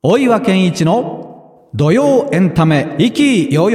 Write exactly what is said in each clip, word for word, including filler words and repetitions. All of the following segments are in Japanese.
大岩健一の土曜エンタメ意気揚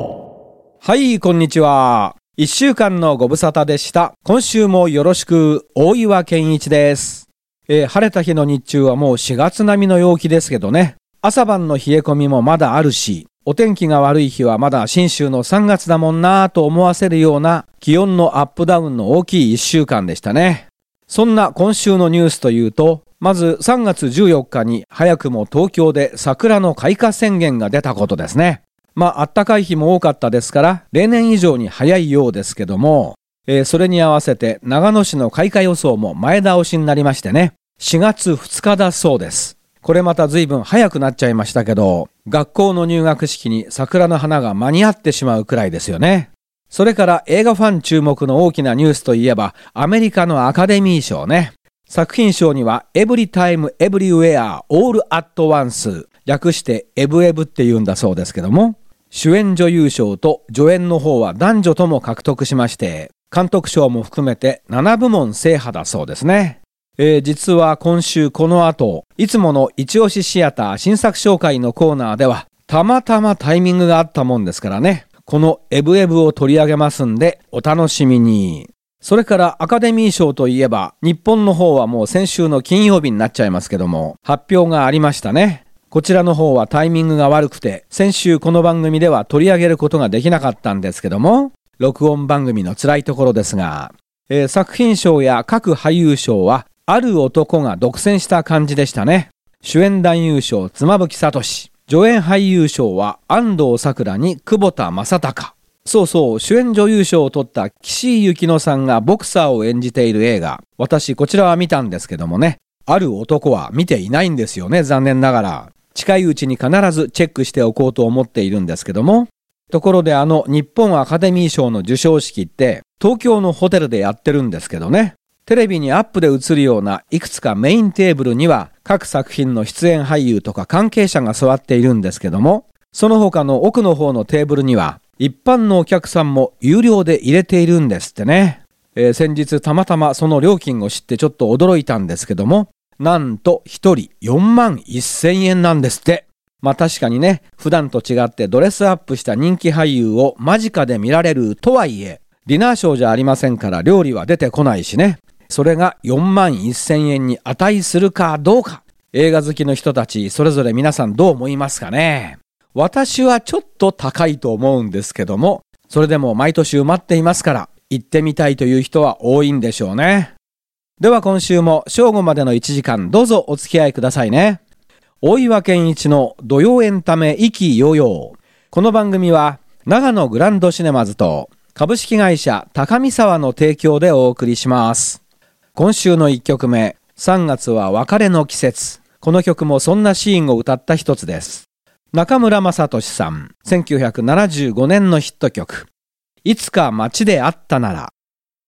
々。 はい、こんにちは。一週間のご無沙汰でした。今週もよろしく。大岩健一です。えー、晴れた日の日中はもうしがつ並みの陽気ですけどね。朝晩の冷え込みもまだあるし、お天気が悪い日はまだ信州のさんがつだもんなぁと思わせるような気温のアップダウンの大きいいっしゅうかんでしたね。そんな今週のニュースというと、まずさんがつじゅうよっかに早くも東京で桜の開花宣言が出たことですね。まあ、暖かい日も多かったですから、例年以上に早いようですけども、えー、それに合わせて長野市の開花予想も前倒しになりましてね、しがつふつかだそうです。これまた随分早くなっちゃいましたけど、学校の入学式に桜の花が間に合ってしまうくらいですよね。それから映画ファン注目の大きなニュースといえば、アメリカのアカデミー賞ね。作品賞にはエブリタイムエブリウェアオールアットワンス、略してエブエブって言うんだそうですけども、主演女優賞と助演の方は男女とも獲得しまして、監督賞も含めてななぶもん制覇だそうですね。えー、実は今週この後、いつもの一押しシアター新作紹介のコーナーでは、たまたまタイミングがあったもんですからね、このエブエブを取り上げますんで、お楽しみに。それからアカデミー賞といえば、日本の方はもう先週の金曜日になっちゃいますけども、発表がありましたね。こちらの方はタイミングが悪くて、先週この番組では取り上げることができなかったんですけども、録音番組の辛いところですが、えー、作品賞や各俳優賞は、ある男が独占した感じでしたね。主演男優賞妻夫木聡、助演俳優賞は安藤サクラに久保田正孝。そうそう、主演女優賞を取った岸井ゆきのさんがボクサーを演じている映画、私こちらは見たんですけどもね、ある男は見ていないんですよね、残念ながら。近いうちに必ずチェックしておこうと思っているんですけども、ところであの日本アカデミー賞の授賞式って東京のホテルでやってるんですけどね、テレビにアップで映るようないくつかメインテーブルには各作品の出演俳優とか関係者が座っているんですけども、その他の奥の方のテーブルには一般のお客さんも有料で入れているんですってね。えー、先日たまたまその料金を知ってちょっと驚いたんですけども、なんとひとりよんまんせんえんなんですって。まあ確かにね、普段と違ってドレスアップした人気俳優を間近で見られるとはいえ、ディナーショーじゃありませんから料理は出てこないしね。それがよんまんせんえんに値するかどうか、映画好きの人たちそれぞれ皆さんどう思いますかね。私はちょっと高いと思うんですけども、それでも毎年埋まっていますから行ってみたいという人は多いんでしょうね。では今週も正午までのいちじかんどうぞお付き合いくださいね。大岩健一の土曜エンタメ意気揚々。この番組は長野グランドシネマズと株式会社高見沢の提供でお送りします。今週のいっきょくめ、さんがつは別れの季節。この曲もそんなシーンを歌った一つです。中村雅俊さん、せんきゅうひゃくななじゅうごねんのヒット曲、いつか街で会ったなら。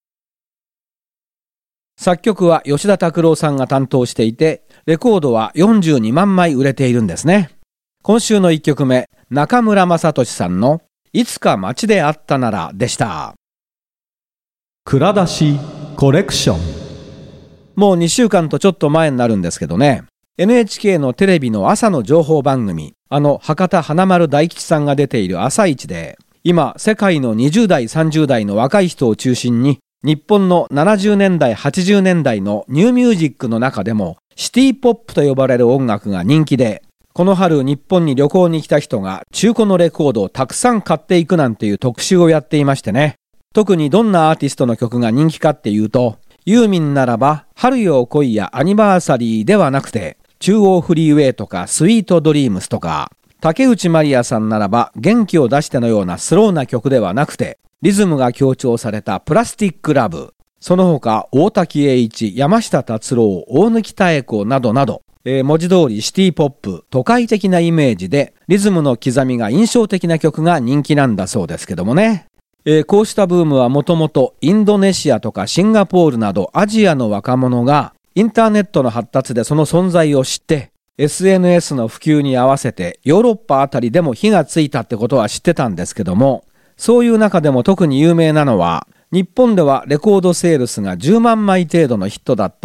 作曲は吉田拓郎さんが担当していて、レコードはよんじゅうにまんまい売れているんですね。今週のいっきょくめ、中村雅俊さんのいつか街で会ったならでした。 蔵出しコレクション。 もうにしゅうかんとちょっと前になるんですけどね、エヌエイチケー のテレビの朝の情報番組、あの博多華丸大吉さんが出ている朝一で、今世界のにじゅうだいさんじゅうだいの若い人を中心に、日本のななじゅうねんだいはちじゅうねんだいのニューミュージックの中でもシティポップと呼ばれる音楽が人気で、この春日本に旅行に来た人が中古のレコードをたくさん買っていくなんていう特集をやっていましてね、特にどんなアーティストの曲が人気かっていうと、ユーミンならば春よ来いやアニバーサリーではなくて、中央フリーウェイとかスイートドリームスとか、竹内まりやさんならば元気を出してのようなスローな曲ではなくて、リズムが強調されたプラスティックラブ、その他大滝栄一、山下達郎、大貫妙子などなど、えー、文字通りシティポップ、都会的なイメージでリズムの刻みが印象的な曲が人気なんだそうですけどもね、えー、こうしたブームはもともとインドネシアとかシンガポールなどアジアの若者がインターネットの発達でその存在を知って エスエヌエス の普及に合わせてヨーロッパあたりでも火がついたってことは知ってたんですけども、そういう中でも特に有名なのは日本ではレコードセールスがじゅうまんまい程度のヒットだった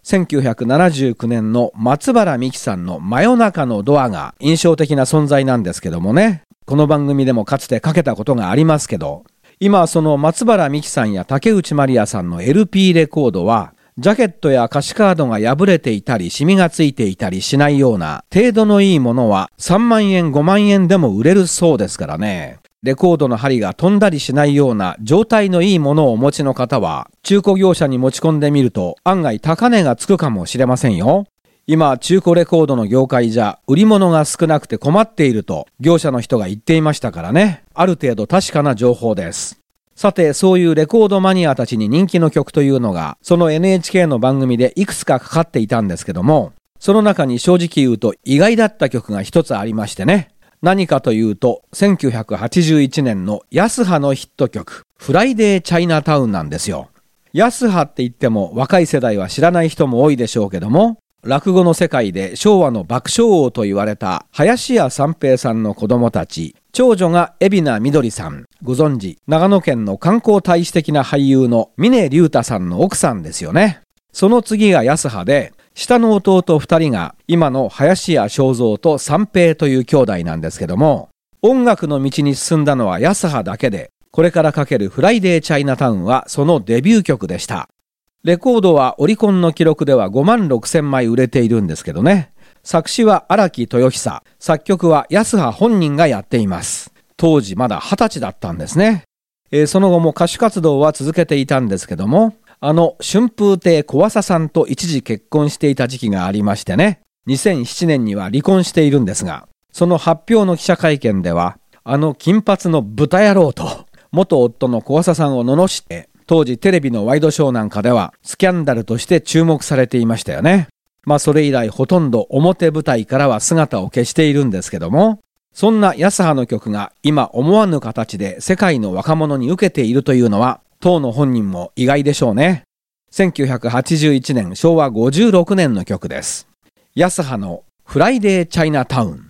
せんきゅうひゃくななじゅうきゅうねんの松原みきさんの真夜中のドアが印象的な存在なんですけどもね。この番組でもかつてかけたことがありますけど、今その松原みきさんや竹内まりやさんの エルピー レコードは、ジャケットや歌詞カードが破れていたりシミがついていたりしないような程度のいいものはさんまんえんごまんえんでも売れるそうですからね。レコードの針が飛んだりしないような状態のいいものをお持ちの方は中古業者に持ち込んでみると案外高値がつくかもしれませんよ。今中古レコードの業界じゃ売り物が少なくて困っていると業者の人が言っていましたからね。ある程度確かな情報です。さて、そういうレコードマニアたちに人気の曲というのが、その エヌエイチケー の番組でいくつかかかっていたんですけども、その中に正直言うと意外だった曲が一つありましてね。何かというと、せんきゅうひゃくはちじゅういちねんの安葉のヒット曲、フライデーチャイナタウンなんですよ。安葉って言っても若い世代は知らない人も多いでしょうけども、落語の世界で昭和の爆笑王と言われた林家三平さんの子供たち、長女が海老名みどりさん、ご存知、長野県の観光大使的な俳優の峰竜太さんの奥さんですよね。その次が安葉で、下の弟二人が今の林家正蔵と三平という兄弟なんですけども、音楽の道に進んだのは安葉だけで、これからかけるフライデーチャイナタウンはそのデビュー曲でした。レコードはオリコンの記録ではごまんろくせんまい売れているんですけどね。作詞は荒木豊久、作曲は安葉本人がやっています。当時まだはたちだったんですね。えー、その後も歌手活動は続けていたんですけども、あの春風亭小朝さんと一時結婚していた時期がありましてね、にせんななねんには離婚しているんですが、その発表の記者会見では、あの金髪の豚野郎と元夫の小朝さんを罵って、当時テレビのワイドショーなんかではスキャンダルとして注目されていましたよね。まあそれ以来ほとんど表舞台からは姿を消しているんですけども、そんな安葉の曲が今思わぬ形で世界の若者に受けているというのは当の本人も意外でしょうね。せんきゅうひゃくはちじゅういちねんしょうわごじゅうろくねんの曲です。安葉のフライデーチャイナタウン。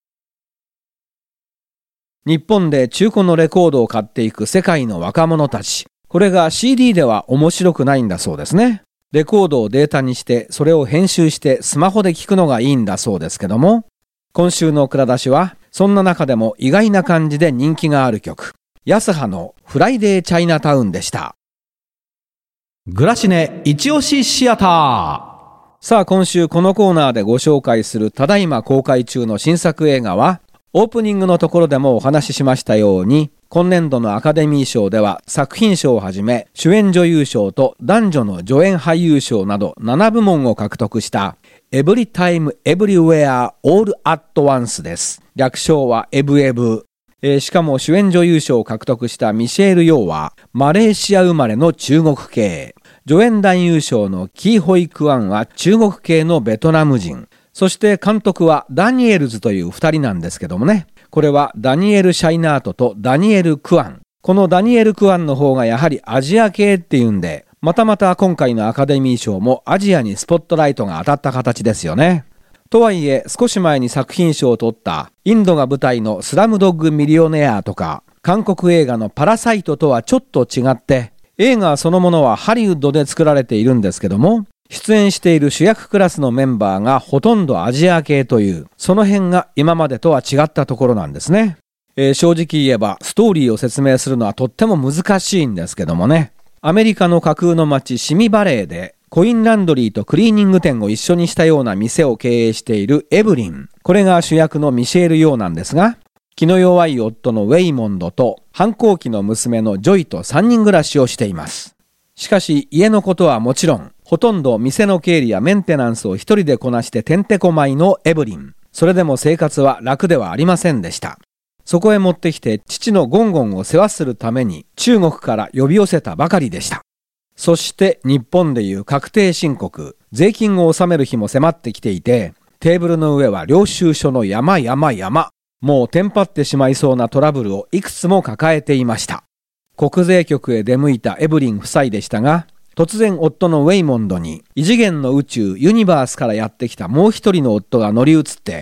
日本で中古のレコードを買っていく世界の若者たち。これが シーディー では面白くないんだそうですね。レコードをデータにしてそれを編集してスマホで聞くのがいいんだそうですけども、今週の蔵出しはそんな中でも意外な感じで人気がある曲、安葉のフライデーチャイナタウンでした。 グラシネ一押しシアター。 さあ今週このコーナーでご紹介するただいま公開中の新作映画は、オープニングのところでもお話ししましたように、今年度のアカデミー賞では作品賞をはじめ主演女優賞と男女の助演俳優賞などななぶもんを獲得したエブリタイムエブリウェアオールアットワンスです。略称はエブエブ。えー、しかも主演女優賞を獲得したミシェール・ヨーはマレーシア生まれの中国系。助演男優賞のキー・ホイ・クアンは中国系のベトナム人。そして監督はダニエルズという二人なんですけどもね。これはダニエル・シャイナートとダニエル・クアン。このダニエル・クアンの方がやはりアジア系っていうんで、またまた今回のアカデミー賞もアジアにスポットライトが当たった形ですよね。とはいえ少し前に作品賞を取ったインドが舞台のスラムドッグ・ミリオネアとか韓国映画のパラサイトとはちょっと違って、映画そのものはハリウッドで作られているんですけども、出演している主役クラスのメンバーがほとんどアジア系という、その辺が今までとは違ったところなんですね。えー、正直言えばストーリーを説明するのはとっても難しいんですけどもね。アメリカの架空の街シミバレーでコインランドリーとクリーニング店を一緒にしたような店を経営しているエブリン。これが主役のミシェール・ヨーなんですが、気の弱い夫のウェイモンドと反抗期の娘のジョイとさんにん暮らしをしています。しかし家のことはもちろん、ほとんど店の経理やメンテナンスを一人でこなしててんてこまいのエブリン。それでも生活は楽ではありませんでした。そこへ持ってきて父のゴンゴンを世話するために中国から呼び寄せたばかりでした。そして日本でいう確定申告、税金を納める日も迫ってきていて、テーブルの上は領収書の山山山。もうテンパってしまいそうなトラブルをいくつも抱えていました。国税局へ出向いたエブリン夫妻でしたが、突然夫のウェイモンドに異次元の宇宙ユニバースからやってきたもう一人の夫が乗り移って、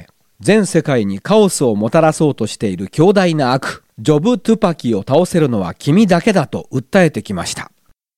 全世界にカオスをもたらそうとしている強大な悪、ジョブ・トゥパキを倒せるのは君だけだと訴えてきました。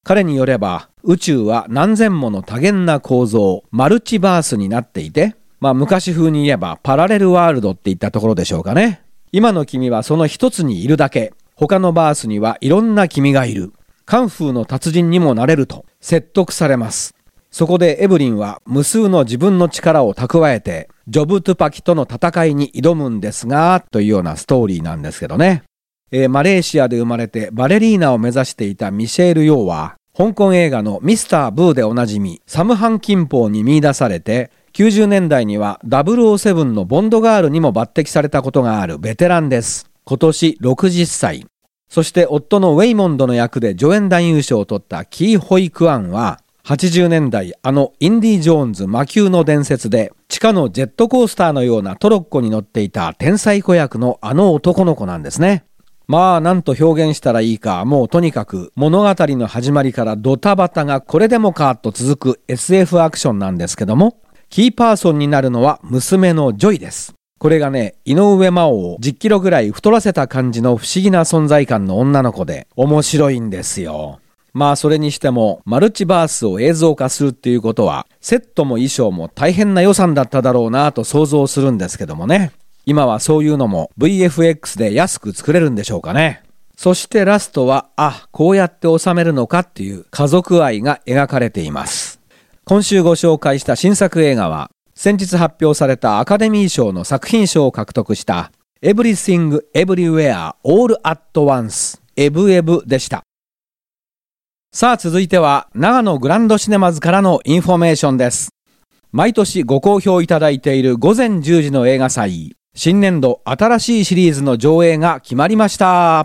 彼によれば宇宙は何千もの多元な構造、マルチバースになっていて、まあ昔風に言えばパラレルワールドっていったところでしょうかね。今の君はその一つにいるだけ。他のバースにはいろんな君がいる。カンフーの達人にもなれると説得されます。そこでエブリンは無数の自分の力を蓄えてジョブ・トゥパキとの戦いに挑むんですが、というようなストーリーなんですけどね。えー、マレーシアで生まれてバレリーナを目指していたミシェール・ヨーは香港映画のミスター・ブーでおなじみサム・ハン・キンポーに見出されて、きゅうじゅうねんだいにはダブルオーセブンのボンドガールにも抜擢されたことがあるベテランです。今年ろくじゅっさい。そして夫のウェイモンドの役で助演男優賞を取ったキー・ホイ・クアンははちじゅうねんだいあのインディ・ジョーンズ魔宮の伝説で地下のジェットコースターのようなトロッコに乗っていた天才子役のあの男の子なんですね。まあ何と表現したらいいか、もうとにかく物語の始まりからドタバタがこれでもかと続く エスエフ アクションなんですけども、キーパーソンになるのは娘のジョイです。これがね、井上真央をじゅっキロぐらい太らせた感じの不思議な存在感の女の子で面白いんですよ。まあそれにしてもマルチバースを映像化するっていうことはセットも衣装も大変な予算だっただろうなと想像するんですけどもね。今はそういうのも ブイエフエックス で安く作れるんでしょうかね。そしてラストは、あ、こうやって収めるのかっていう家族愛が描かれています。今週ご紹介した新作映画は先日発表されたアカデミー賞の作品賞を獲得したEverything Everywhere All at Once エブエブでした。さあ続いては長野グランドシネマズからのインフォメーションです。毎年ご好評いただいている午前じゅうじの映画祭、新年度新しいシリーズの上映が決まりました。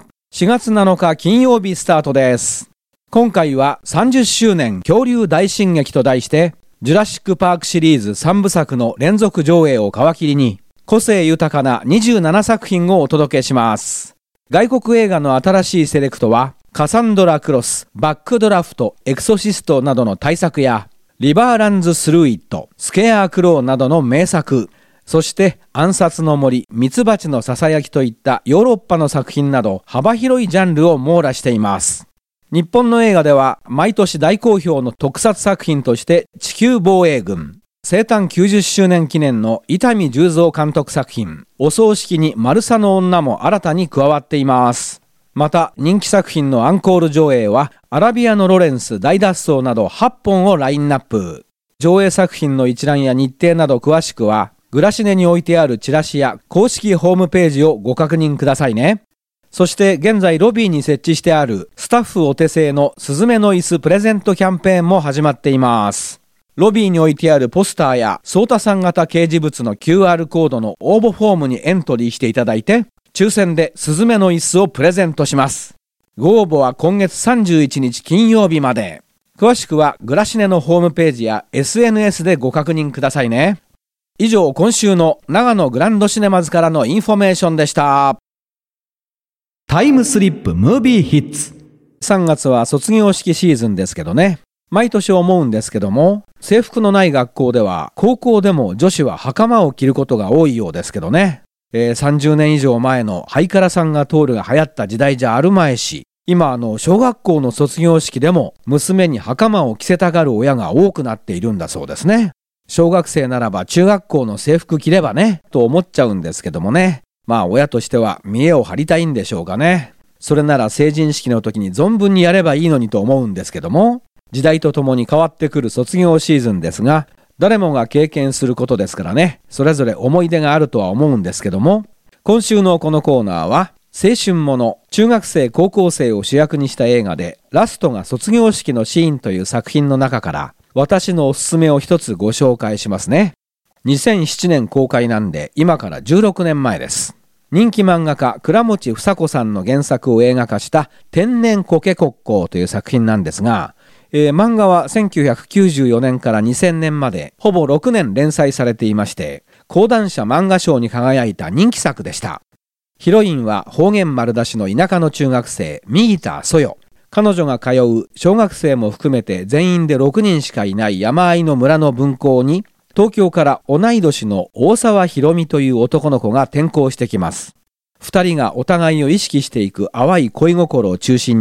しがつなのか金曜日スタートです。今回はさんじゅっしゅうねん恐竜大進撃と題してジュラシックパークシリーズさんぶさくの連続上映を皮切りに個性豊かなにじゅうななさく品をお届けします。外国映画の新しいセレクトはカサンドラ・クロス、バックドラフト、エクソシストなどの大作やリバーランズ・スルーイット、スケアー・クローなどの名作、そして暗殺の森、ミツバチのささやきといったヨーロッパの作品など幅広いジャンルを網羅しています。日本の映画では毎年大好評の特撮作品として地球防衛軍、生誕きゅうじゅっしゅうねん記念の伊丹十三監督作品お葬式にマルサの女も新たに加わっています。また人気作品のアンコール上映はアラビアのロレンス大脱走などはっぽんをラインナップ。上映作品の一覧や日程など詳しくはグラシネに置いてあるチラシや公式ホームページをご確認くださいね。そして現在ロビーに設置してあるスタッフお手製のスズメの椅子プレゼントキャンペーンも始まっています。ロビーに置いてあるポスターやソータさん型掲示物の キューアール コードの応募フォームにエントリーしていただいて抽選でスズメの椅子をプレゼントします。ご応募は今月さんじゅういちにち金曜日まで。詳しくはグラシネのホームページや エスエヌエス でご確認くださいね。以上今週の長野グランドシネマズからのインフォメーションでした。 タイムスリップムービーヒッツ。 さんがつは卒業式シーズンですけどね。毎年思うんですけども、制服のない学校では高校でも女子は袴を着ることが多いようですけどね。えー、さんじゅうねん以上前のハイカラさんが通るが流行った時代じゃあるまいし、今あの小学校の卒業式でも娘に袴を着せたがる親が多くなっているんだそうですね。小学生ならば中学校の制服着ればねと思っちゃうんですけどもね。まあ親としては見栄を張りたいんでしょうかね。それなら成人式の時に存分にやればいいのにと思うんですけども、時代とともに変わってくる卒業シーズンですが、誰もが経験することですからね、それぞれ思い出があるとは思うんですけども、今週のこのコーナーは青春もの、中学生高校生を主役にした映画でラストが卒業式のシーンという作品の中から私のおすすめを一つご紹介しますね。にせんななねん公開なんで今からじゅうろくねんまえです。人気漫画家倉持房子さんの原作を映画化した天然コケコッコーという作品なんですが、えー、漫画はせんきゅうひゃくきゅうじゅうよねんからにせんねんまでほぼろくねん連載されていまして、講談社漫画賞に輝いた人気作でした。ヒロインは方言丸出しの田舎の中学生右田そよ。彼女が通う小学生も含めて全員でろくにんしかいない山あいの村の分校に東京から同い年の大沢ひろみという男の子が転校してきます。二人がお互いを意識していく淡い恋心を中心に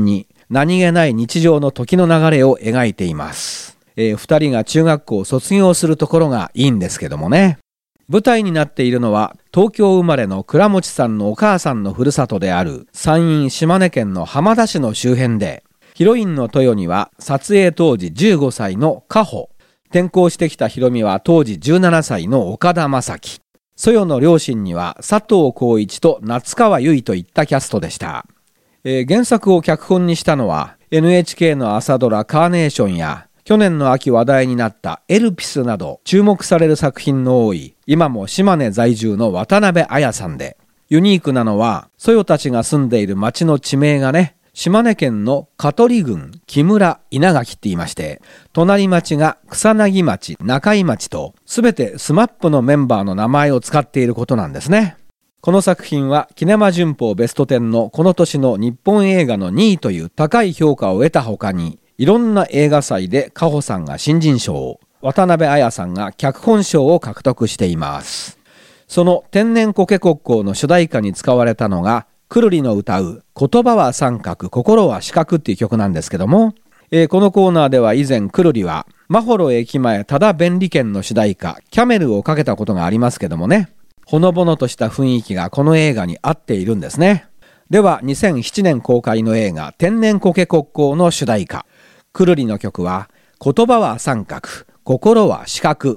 何気ない日常の時の流れを描いています。えー、二人が中学校を卒業するところがいいんですけどもね。舞台になっているのは東京生まれの倉持さんのお母さんのふるさとである山陰島根県の浜田市の周辺で、ヒロインの豊には撮影当時じゅうごさいの加穂、転校してきたヒロミは当時じゅうななさいの岡田将生、豊の両親には佐藤浩市と夏川由衣といったキャストでした。えー、原作を脚本にしたのは エヌエイチケー の朝ドラカーネーションや去年の秋話題になったエルピスなど注目される作品の多い今も島根在住の渡辺彩さんで、ユニークなのは豊たちが住んでいる町の地名がね、島根県の香取郡木村稲垣って言いまして、隣町が草薙町中井町とすべてスマップのメンバーの名前を使っていることなんですね。この作品はキネマ旬報ベストじゅうのこの年の日本映画のにいという高い評価を得たほかに、いろんな映画祭で加穂さんが新人賞を、渡辺彩さんが脚本賞を獲得しています。その天然苔国交の主題歌に使われたのがくるりの歌う言葉は三角心は四角っていう曲なんですけども、えー、このコーナーでは以前くるりはマホロ駅前ただ便利券の主題歌キャメルをかけたことがありますけどもね、ほのぼのとした雰囲気がこの映画に合っているんですね。ではにせんななねん公開の映画天然苔国交の主題歌、くるりの曲は言葉は三角心は四角。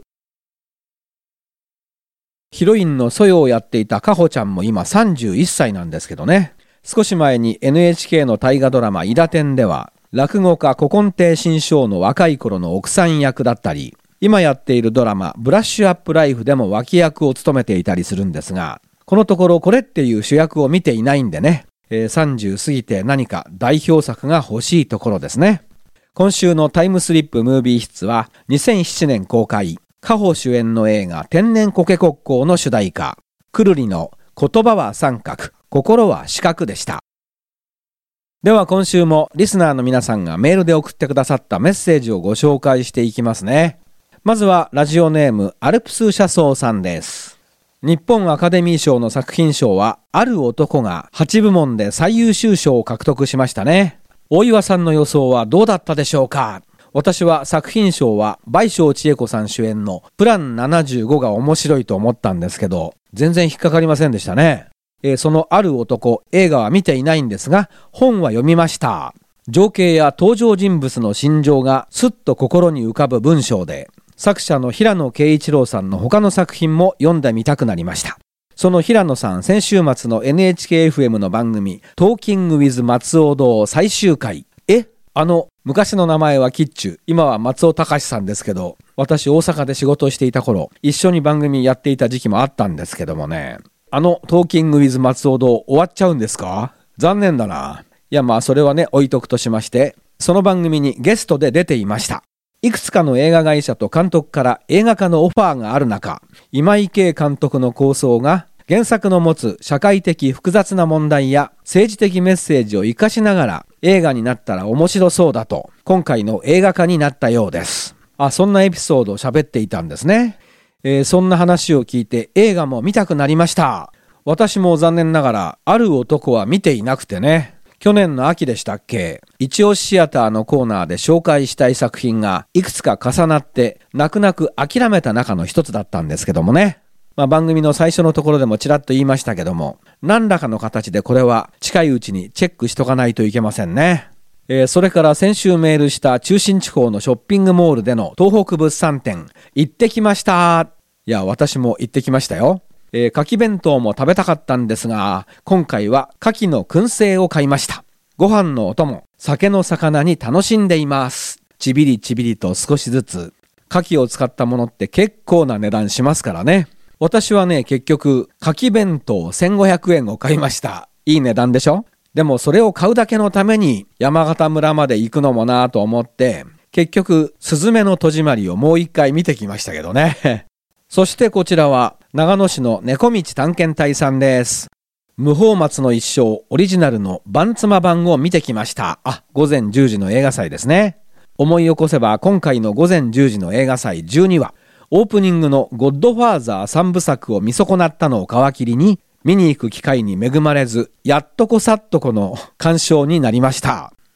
ヒロインの豊をやっていた加穂ちゃんも今さんじゅういっさいなんですけどね、少し前に エヌエイチケー の大河ドラマ伊田天では落語家古今亭志ん生の若い頃の奥さん役だったり、今やっているドラマブラッシュアップライフでも脇役を務めていたりするんですが、このところこれっていう主役を見ていないんでね、えー、さんじゅう過ぎて何か代表作が欲しいところですね。今週のタイムスリップムービーヒッツはにせんななねん公開、加穂主演の映画天然苔国交の主題歌、くるりの言葉は三角心は四角でした。では今週もリスナーの皆さんがメールで送ってくださったメッセージをご紹介していきますね。まずはラジオネームアルプス車窓さんです。日本アカデミー賞の作品賞はある男がはちぶもんで最優秀賞を獲得しましたね。大岩さんの予想はどうだったでしょうか。私は作品賞は倍賞千恵子さん主演のプランななじゅうごが面白いと思ったんですけど、全然引っかかりませんでしたね。えー、そのある男、映画は見ていないんですが本は読みました。情景や登場人物の心情がすっと心に浮かぶ文章で、作者の平野啓一郎さんの他の作品も読んでみたくなりました。その平野さん、先週末の エヌエイチケーエフエム の番組トーキングウィズ松尾堂最終回、えあの昔の名前はキッチュ、今は松尾隆さんですけど、私大阪で仕事をしていた頃一緒に番組やっていた時期もあったんですけどもね、あのトーキングウィズ松尾堂終わっちゃうんですか？残念だな。いやまあそれはね置いとくとしまして、その番組にゲストで出ていました。いくつかの映画会社と監督から映画化のオファーがある中、今井圭監督の構想が原作の持つ社会的複雑な問題や政治的メッセージを生かしながら映画になったら面白そうだと、今回の映画化になったようです。あ、そんなエピソードを喋っていたんですね。えー、そんな話を聞いて映画も見たくなりました。私も残念ながらある男は見ていなくてね、去年の秋でしたっけ、一押しシアターのコーナーで紹介したい作品がいくつか重なって泣く泣く諦めた中の一つだったんですけどもね、まあ、番組の最初のところでもちらっと言いましたけども、何らかの形でこれは近いうちにチェックしとかないといけませんね。えー、それから先週メールした中心地方のショッピングモールでの東北物産展行ってきました。いや私も行ってきましたよ。えー、牡蠣弁当も食べたかったんですが、今回は牡蠣の燻製を買いました。ご飯のお供、酒の魚に楽しんでいます。ちびりちびりと少しずつ。牡蠣を使ったものって結構な値段しますからね。私はね結局牡蠣弁当せんごひゃくえんを買いました。いい値段でしょ。でもそれを買うだけのために山形村まで行くのもなぁと思って、結局すずめの戸締まりをもう一回見てきましたけどね。そしてこちらは長野市の猫道探検隊さんです。無法松の一生オリジナルの番妻版を見てきました。あ、午前じゅうじの映画祭ですね。思い起こせば今回の午前じゅうじの映画祭じゅうにわ、オープニングのゴッドファーザーさんぶさくを見損なったのを皮切りに見に行く機会に恵まれず、やっとこさっとこの鑑賞になりました。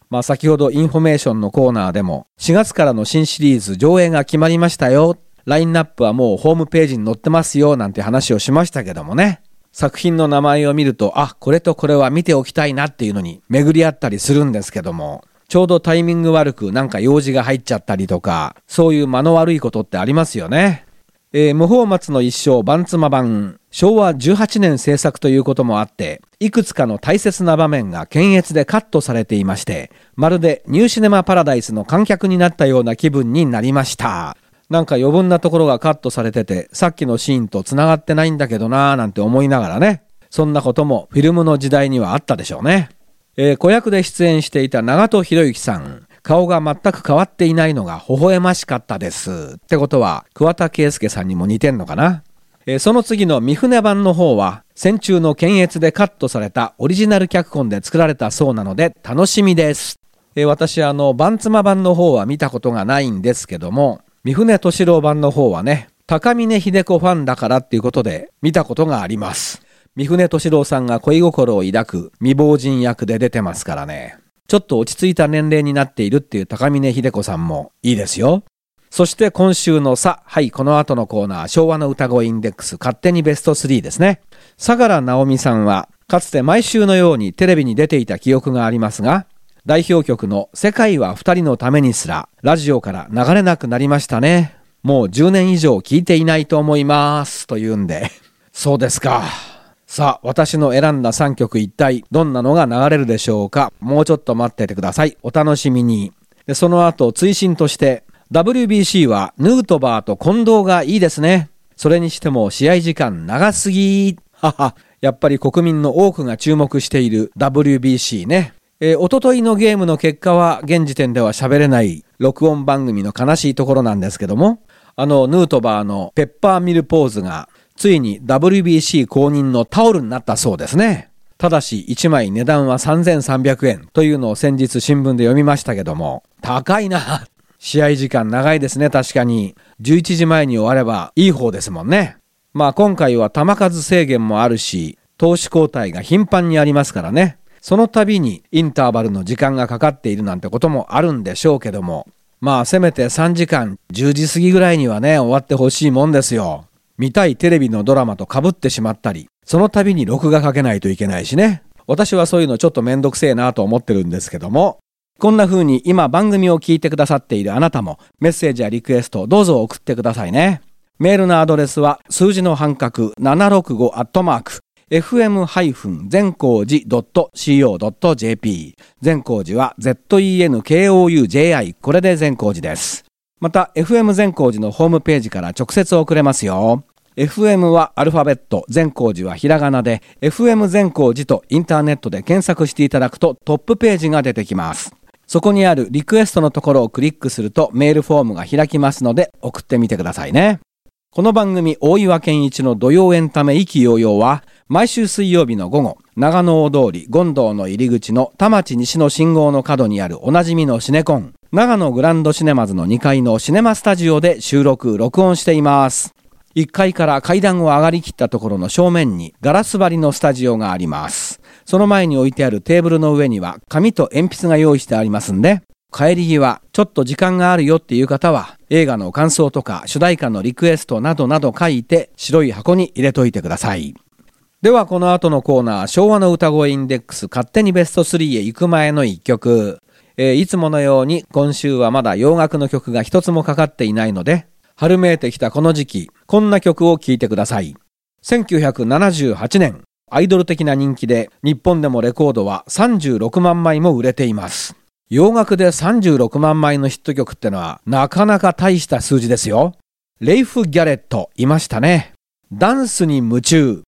まあ先ほどインフォメーションのコーナーでもしがつからの新シリーズ上映が決まりましたよ。ラインナップはもうホームページに載ってますよなんて話をしましたけどもね。作品の名前を見ると、あ、これとこれは見ておきたいなっていうのに巡り合ったりするんですけども、ちょうどタイミング悪くなんか用事が入っちゃったりとか、そういう間の悪いことってありますよね。えー、無法松の一生番妻版、しょうわじゅうはちねん制作ということもあって、いくつかの大切な場面が検閲でカットされていまして、まるでニューシネマパラダイスの観客になったような気分になりました。なんか余分なところがカットされてて、さっきのシーンと繋がってないんだけどなーなんて思いながらね、そんなこともフィルムの時代にはあったでしょうね。えー、子役で出演していた長戸博之さん、顔が全く変わっていないのが微笑ましかったです。ってことは、桑田佳祐さんにも似てんのかな。えー、その次の三船版の方は、戦中の検閲でカットされたオリジナル脚本で作られたそうなので楽しみです。えー、私あの、番妻版の方は見たことがないんですけども、三船敏郎版の方はね、高峰秀子ファンだからっていうことで見たことがあります。三船敏郎さんが恋心を抱く未亡人役で出てますからね。ちょっと落ち着いた年齢になっているっていう高峰秀子さんもいいですよ。そして今週のさ、はい、この後のコーナー、昭和の歌声インデックス勝手にベストスリーですね。相良直美さんは、かつて毎週のようにテレビに出ていた記憶がありますが、代表曲の世界は二人のためにすら、ラジオから流れなくなりましたね。もうじゅうねん以上聴いていないと思います。というんで、そうですか。さあ、私の選んださんきょく一体どんなのが流れるでしょうか。もうちょっと待っててください。お楽しみに。で、その後追伸として ダブリュービーシー はヌートバーと近藤がいいですね。それにしても試合時間長すぎ。はは、やっぱり国民の多くが注目している ダブリュービーシー ね。えー、おとといのゲームの結果は現時点では喋れない録音番組の悲しいところなんですけども、あのヌートバーのペッパーミルポーズがついに ダブリュービーシー 公認のタオルになったそうですね。ただしいちまい値段はさんぜんさんびゃくえんというのを先日新聞で読みましたけども、高いな。試合時間長いですね。確かにじゅういちじまえに終わればいい方ですもんね。まあ今回は球数制限もあるし、投手交代が頻繁にありますからね。その度にインターバルの時間がかかっているなんてこともあるんでしょうけども、まあせめてさんじかんじゅうじ過ぎぐらいにはね終わってほしいもんですよ。見たいテレビのドラマと被ってしまったり、その度に録画かけないといけないしね。私はそういうのちょっとめんどくせえなと思ってるんですけども、こんな風に今番組を聞いてくださっているあなたもメッセージやリクエストをどうぞ送ってくださいね。メールのアドレスは数字の半角ななろくごアットマークエフエム 全光寺 ドット シーオー ドット ジェーピー 善光寺は ゼットイーエヌケーオーユージェーアイ これで善光寺です。また エフエム 善光寺のホームページから直接送れますよ。 エフエム はアルファベット、善光寺はひらがなで エフエム 善光寺とインターネットで検索していただくとトップページが出てきます。そこにあるリクエストのところをクリックするとメールフォームが開きますので送ってみてくださいね。この番組大岩健一の土曜エンタメ意気揚々は毎週水曜日の午後、長野大通り権堂の入り口の田町西の信号の角にあるおなじみのシネコン、長野グランドシネマズのにかいのシネマスタジオで収録、録音しています。いっかいから階段を上がりきったところの正面にガラス張りのスタジオがあります。その前に置いてあるテーブルの上には紙と鉛筆が用意してありますんで、帰り際ちょっと時間があるよっていう方は映画の感想とか主題歌のリクエストなどなど書いて白い箱に入れといてください。ではこの後のコーナー、昭和の歌声インデックス勝手にベストスリーへ行く前のいっきょく、えー、いつものように今週はまだ洋楽の曲が一つもかかっていないので、春めいてきたこの時期、こんな曲を聴いてください。せんきゅうひゃくななじゅうはちねん、アイドル的な人気で日本でもレコードはさんじゅうろくまんまいも売れています。洋楽でさんじゅうろくまんまいのヒット曲ってのはなかなか大した数字ですよ。レイフ・ギャレットいましたね。ダンスに夢中。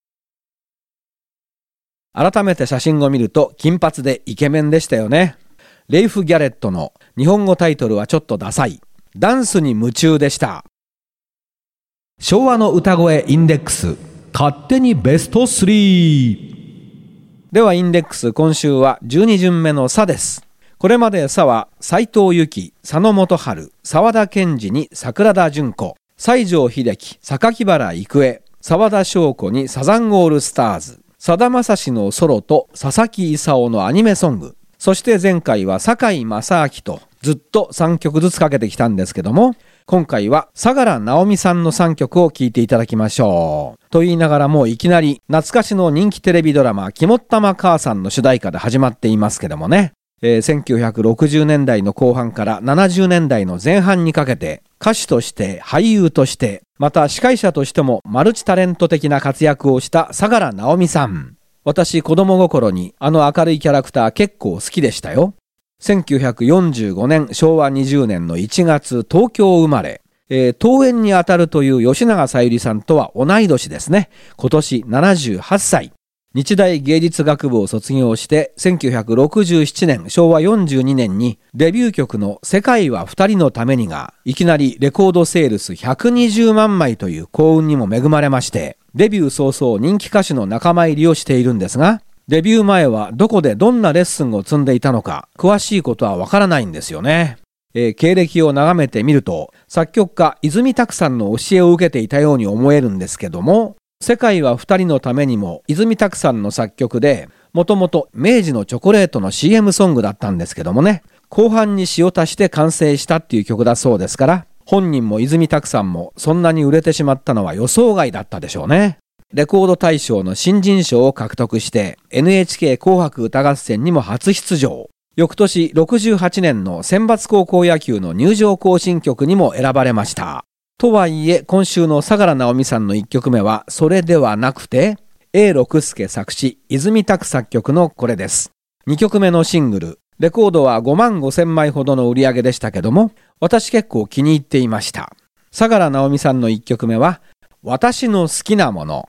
改めて写真を見ると金髪でイケメンでしたよね。レイフ・ギャレットの日本語タイトルはちょっとダサい。ダンスに夢中でした。 昭和の歌声インデックス勝手にベストスリー。 ではインデックス今週はじゅうにじゅんめのさです。これまでさは斉藤由貴、佐野元春、沢田研二に桜田淳子、西城秀樹、榊原郁恵、沢田翔子にサザンオールスターズ、さだまさしのソロと佐々木勲のアニメソング、 そして前回は堺正明とずっとさんきょくずつかけてきたんですけども、今回は相良直美さんのさんきょくを聴いていただきましょう。と言いながらもういきなり懐かしの人気テレビドラマ肝っ玉母さんの主題歌で始まっていますけどもね、えー、せんきゅうひゃくろくじゅうねんだいの後半からななじゅうねんだいの前半にかけて歌手として俳優としてまた司会者としてもマルチタレント的な活躍をした相良直美さん。私子供心にあの明るいキャラクター結構好きでしたよ。せんきゅうひゃくよんじゅうごねんしょうわにじゅうねんのいちがつ東京生まれ、えー、東園にあたるという吉永小百合さんとは同い年ですね。今年ななじゅうはっさい。日大芸術学部を卒業してせんきゅうひゃくろくじゅうななねんしょうわよんじゅうにねんにデビュー曲の世界は二人のためにがいきなりレコードセールスひゃくにじゅうまんまいという幸運にも恵まれまして、デビュー早々人気歌手の仲間入りをしているんですが、デビュー前はどこでどんなレッスンを積んでいたのか詳しいことはわからないんですよね。えー、経歴を眺めてみると作曲家泉拓さんの教えを受けていたように思えるんですけども、世界は二人のためにも泉拓さんの作曲でもともと明治のチョコレートの シーエム ソングだったんですけどもね、後半に詞を足して完成したっていう曲だそうですから、本人も泉拓さんもそんなに売れてしまったのは予想外だったでしょうね。レコード大賞の新人賞を獲得して エヌエイチケー 紅白歌合戦にも初出場。翌年ろくじゅうはちねんの選抜高校野球の入場行進曲にも選ばれました。とはいえ今週の相良直美さんのいっきょくめはそれではなくて エーろく 助作詞泉拓作曲のこれです。にきょくめのシングル、レコードはごまんごせんまいほどの売り上げでしたけども、私結構気に入っていました。相良直美さんのいっきょくめは私の好きなもの。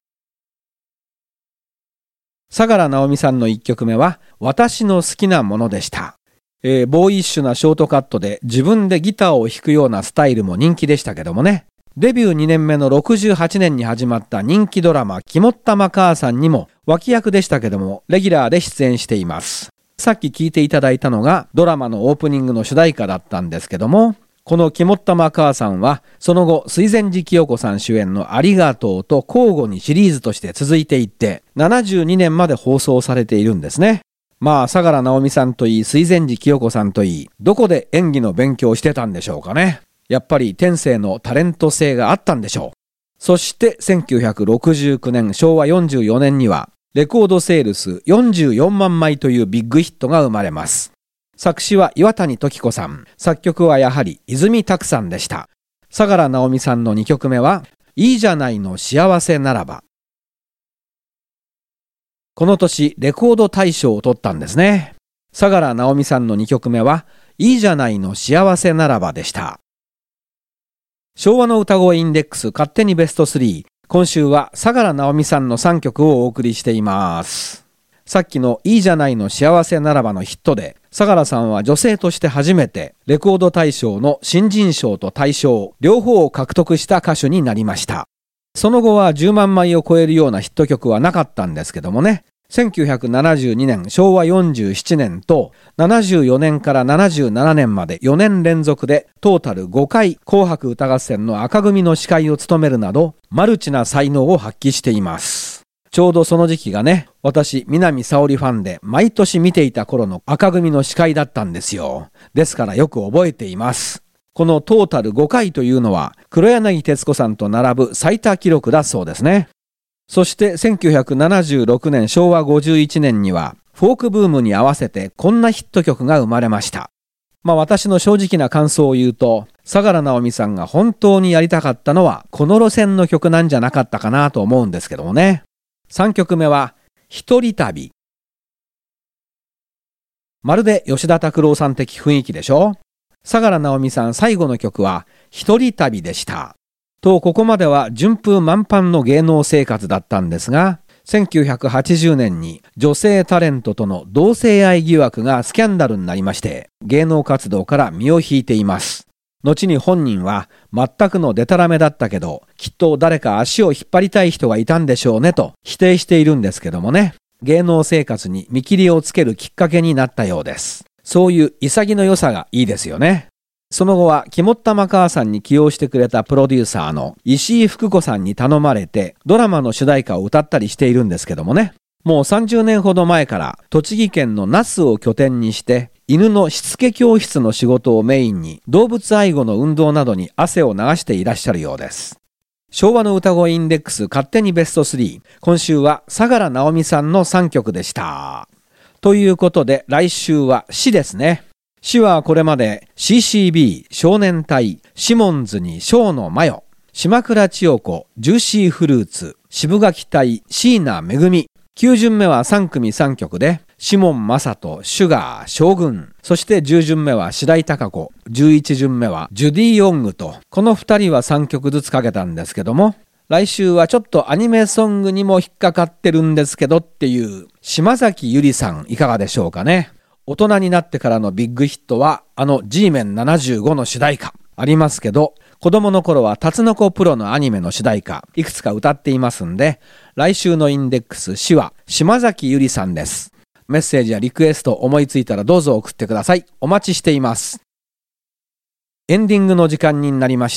相良直美さんのいっきょくめは私の好きなものでした。えー、ボーイッシュなショートカットで自分でギターを弾くようなスタイルも人気でしたけどもね。デビューにねんめのろくじゅうはちねんに始まった人気ドラマ肝っ玉母さんにも脇役でしたけどもレギュラーで出演しています。さっき聞いていただいたのがドラマのオープニングの主題歌だったんですけども、この肝っ玉母さんはその後水前寺清子さん主演のありがとうと交互にシリーズとして続いていってななじゅうにねんまで放送されているんですね。まあ相良直美さんといい水前寺清子さんといいどこで演技の勉強をしてたんでしょうかね。やっぱり天性のタレント性があったんでしょう。そしてせんきゅうひゃくろくじゅうきゅうねんしょうわよんじゅうよねんにはレコードセールスよんじゅうよんまんまいというビッグヒットが生まれます。作詞は岩谷時子さん、作曲はやはり泉拓さんでした。相良直美さんのにきょくめはいいじゃないの幸せならば。この年レコード大賞を取ったんですね。相良直美さんのにきょくめはいいじゃないの幸せならばでした。昭和の歌声インデックス勝手にベストスリー。今週は相良直美さんのさんきょくをお送りしています。さっきのいいじゃないの幸せならばのヒットで相良さんは女性として初めてレコード大賞の新人賞と大賞両方を獲得した歌手になりました。その後はじゅうまんまいを超えるようなヒット曲はなかったんですけどもね、せんきゅうひゃくななじゅうにねんしょうわよんじゅうななねんとななじゅうよねんからななじゅうななねんまでよねんれんぞくでトータルごかい紅白歌合戦の紅組の司会を務めるなどマルチな才能を発揮しています。ちょうどその時期がね、私南沙織ファンで毎年見ていた頃の紅組の司会だったんですよ。ですからよく覚えています。このトータルごかいというのは黒柳徹子さんと並ぶ最多記録だそうですね。そしてせんきゅうひゃくななじゅうろくねんしょうわごじゅういちねんにはフォークブームに合わせてこんなヒット曲が生まれました。まあ私の正直な感想を言うと、相良直美さんが本当にやりたかったのはこの路線の曲なんじゃなかったかなと思うんですけどもね。さんきょくめは一人旅。まるで吉田拓郎さん的雰囲気でしょ。相良直美さん最後の曲は一人旅でした。とここまでは順風満帆の芸能生活だったんですが、せんきゅうひゃくはちじゅうねんに女性タレントとの同性愛疑惑がスキャンダルになりまして芸能活動から身を引いています。後に本人は全くのデタラメだったけどきっと誰か足を引っ張りたい人がいたんでしょうねと否定しているんですけどもね、芸能生活に見切りをつけるきっかけになったようです。そういう潔の良さがいいですよね。その後は肝っ玉母さんに起用してくれたプロデューサーの石井福子さんに頼まれてドラマの主題歌を歌ったりしているんですけどもね、 もうさんじゅうねんほど前から栃木県の那須を拠点にして犬のしつけ教室の仕事をメインに動物愛護の運動などに汗を流していらっしゃるようです。昭和の歌声インデックス勝手にベストスリー。今週は相良直美さんのさんきょくでした。ということで来週は詩ですね。詩はこれまで シーシービー 少年隊、シモンズに小野真世、島倉千代子、ジューシーフルーツ、渋垣隊、椎名恵美。きゅう巡目はさん組さん曲で、シモン正人、シュガー、将軍、そしてじゅう巡目は白井貴子、じゅういち巡目はジュディ・ヨングと、このふたりはさんきょくずつかけたんですけども、来週はちょっとアニメソングにも引っかかってるんですけどっていう島崎ゆりさんいかがでしょうかね。大人になってからのビッグヒットはあの G メンななじゅうごの主題歌ありますけど、子供の頃はタツノコプロのアニメの主題歌いくつか歌っていますんで、来週のインデックス詩は島崎ゆりさんです。メッセージやリクエスト思いついたらどうぞ送ってください。お待ちしています。エンディングの時間になりました。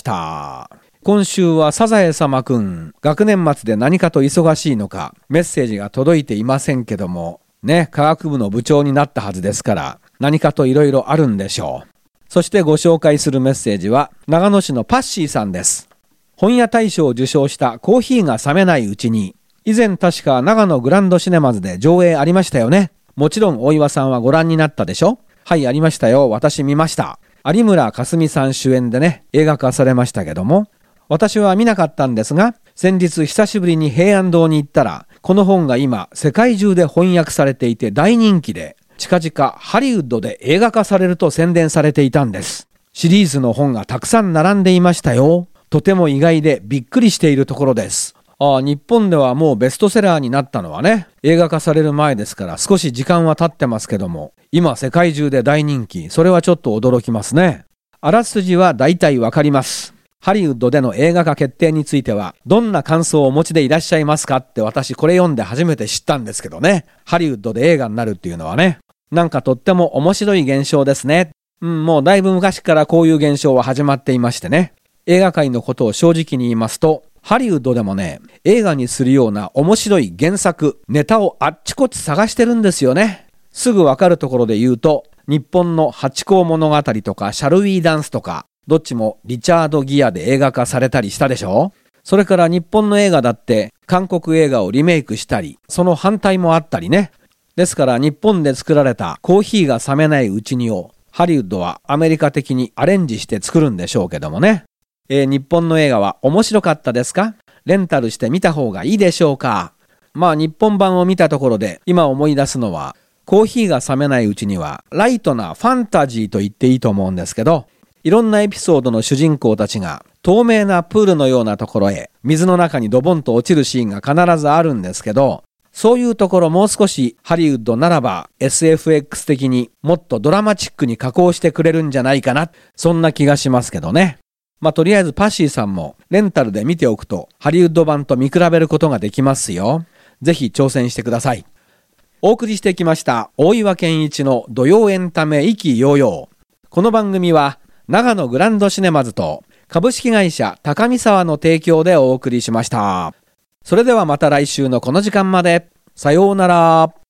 今週はサザエ様くん、学年末で何かと忙しいのかメッセージが届いていませんけどもね、科学部の部長になったはずですから何かといろいろあるんでしょう。そしてご紹介するメッセージは長野市のパッシーさんです。本屋大賞を受賞したコーヒーが冷めないうちに、以前確か長野グランドシネマズで上映ありましたよね。もちろん大岩さんはご覧になったでしょ。はい、ありましたよ。私見ました。有村架純さん主演でね、映画化されましたけども、私は見なかったんですが、先日久しぶりに平安堂に行ったら、この本が今世界中で翻訳されていて大人気で、近々ハリウッドで映画化されると宣伝されていたんです。シリーズの本がたくさん並んでいましたよ。とても意外でびっくりしているところです。ああ、日本ではもうベストセラーになったのはね、映画化される前ですから少し時間は経ってますけども、今世界中で大人気、それはちょっと驚きますね。あらすじは大体わかります。ハリウッドでの映画化決定についてはどんな感想をお持ちでいらっしゃいますかって私これ読んで初めて知ったんですけどね。ハリウッドで映画になるっていうのはね、なんかとっても面白い現象ですね。うん、もうだいぶ昔からこういう現象は始まっていましてね。映画界のことを正直に言いますと、ハリウッドでもね、映画にするような面白い原作、ネタをあっちこっち探してるんですよね。すぐわかるところで言うと、日本の八甲物語とかシャルウィーダンスとか、どっちもリチャード・ギアで映画化されたりしたでしょ。それから日本の映画だって韓国映画をリメイクしたり、その反対もあったりね。ですから日本で作られたコーヒーが冷めないうちにをハリウッドはアメリカ的にアレンジして作るんでしょうけどもね。えー、日本の映画は面白かったですか？レンタルして見た方がいいでしょうか？まあ日本版を見たところで今思い出すのは、コーヒーが冷めないうちにはライトなファンタジーと言っていいと思うんですけど、いろんなエピソードの主人公たちが透明なプールのようなところへ水の中にドボンと落ちるシーンが必ずあるんですけど、そういうところもう少しハリウッドならば エスエフエックス 的にもっとドラマチックに加工してくれるんじゃないかな、そんな気がしますけどね。まあとりあえずパッシーさんもレンタルで見ておくとハリウッド版と見比べることができますよ。ぜひ挑戦してください。お送りしてきました大岩健一の土曜エンタメ意気揚々。この番組は長野グランドシネマズと株式会社高見沢の提供でお送りしました。それではまた来週のこの時間まで。さようなら。